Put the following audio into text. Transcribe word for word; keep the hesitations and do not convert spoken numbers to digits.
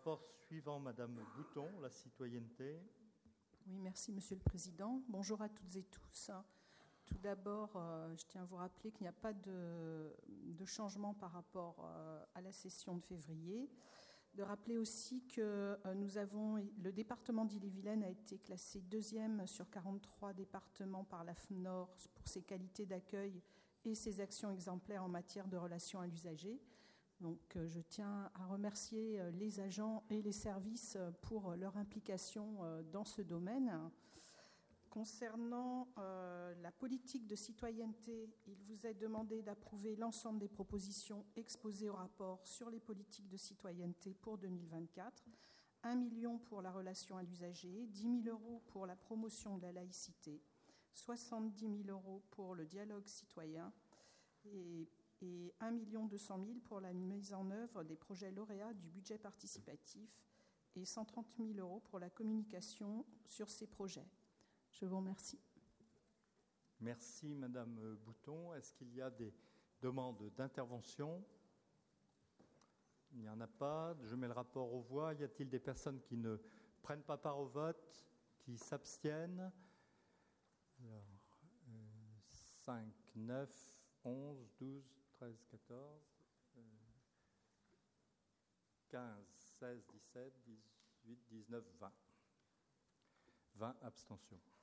rapport suivant, Madame Bouton, la citoyenneté. Oui, merci Monsieur le Président. Bonjour à toutes et tous. Tout d'abord, euh, je tiens à vous rappeler qu'il n'y a pas de, de changement par rapport euh, à la session de février. De rappeler aussi que euh, nous avons, le département d'Ille-et-Vilaine a été classé deuxième sur quarante-trois départements par la F N O R pour ses qualités d'accueil et ses actions exemplaires en matière de relations à l'usager. Donc, euh, je tiens à remercier euh, les agents et les services pour leur implication euh, dans ce domaine. Concernant euh, la politique de citoyenneté, il vous est demandé d'approuver l'ensemble des propositions exposées au rapport sur les politiques de citoyenneté pour deux mille vingt-quatre. un million pour la relation à l'usager, dix mille euros pour la promotion de la laïcité, soixante-dix mille euros pour le dialogue citoyen et, et un million deux cent mille pour la mise en œuvre des projets lauréats du budget participatif et cent trente mille euros pour la communication sur ces projets. Je vous remercie. Merci, Madame Bouton. Est-ce qu'il y a des demandes d'intervention ? Il n'y en a pas. Je mets le rapport aux voix. Y a-t-il des personnes qui ne prennent pas part au vote, qui s'abstiennent ? Alors, euh, cinq, neuf, onze, douze, treize, quatorze, euh, quinze, seize, dix-sept, dix-huit, dix-neuf, vingt. vingt abstentions.